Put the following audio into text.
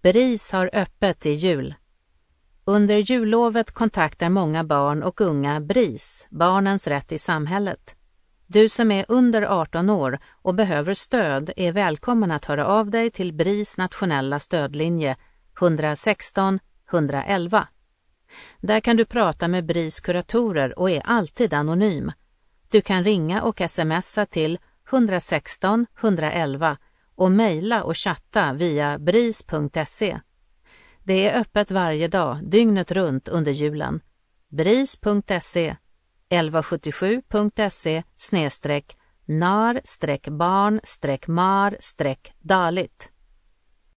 BRIS har öppet i jul. Under jullovet kontaktar många barn och unga BRIS, Barnens rätt i samhället. Du som är under 18 år och behöver stöd är välkommen att höra av dig till BRIS nationella stödlinje 116 111. Där kan du prata med BRIS kuratorer och är alltid anonym. Du kan ringa och smsa till 116 111 och mejla och chatta via bris.se. Det är öppet varje dag, dygnet runt under julen. bris.se 1177.se/nar-barn-mar-dalit.